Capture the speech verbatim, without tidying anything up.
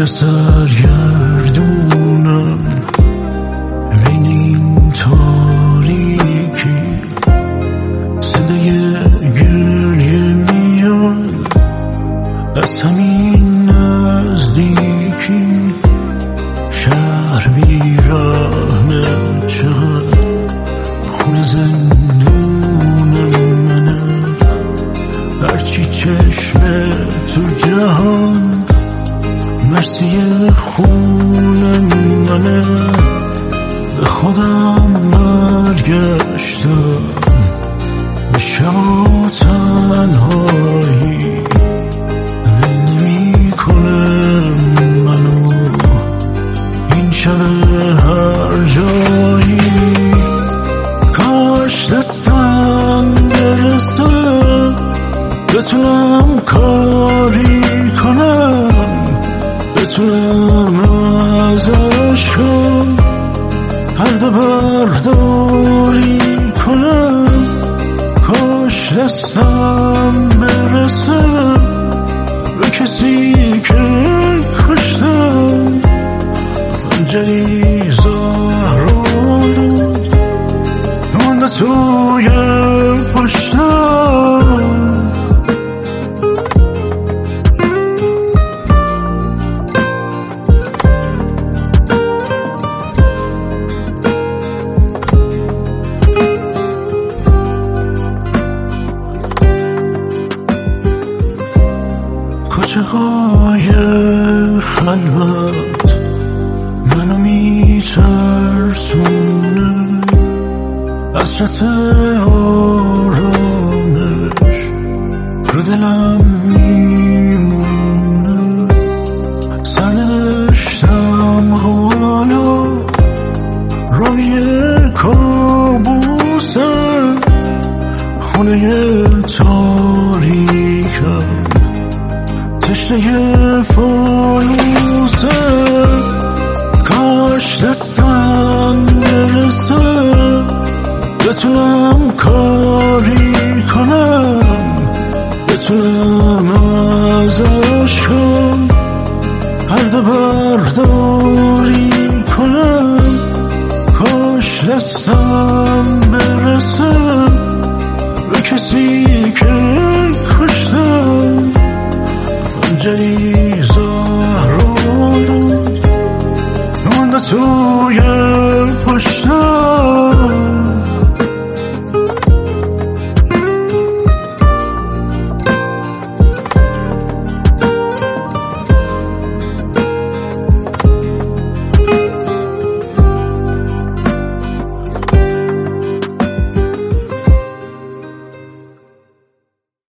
کجا سرگردونم بین این تاریکی، صدای گریه میاد از همین نزدیکی. شهر بیرحمه، چقدر خونه زندونم منه، هرچی چشمه تو جهان مرسی خونم منه. به خودم برگشتم، به شب و تنهایی ول نمی کنم منو این شب هر جایی. کاش دستم برسه بتونم کاری کنم، بتونم از عشقم پرده برداری کنم. کاش دستم برسه به کسی که کشتم، خنجری زهرآلود مانده توی پشتم. کوچه های خلوت منو میترسونه، حسرت آرامش رو دلم میمونه. سرنوشتم حالا روی کابوسه، خونه تاریکم تشنه فانوسه. کاش دستم برسه بتونم کاری کنم، بتونم از عشقم پرده برداری کنم. کاش دستم برسه به کسی که کشتم، خنجری زهرآلود مانده توی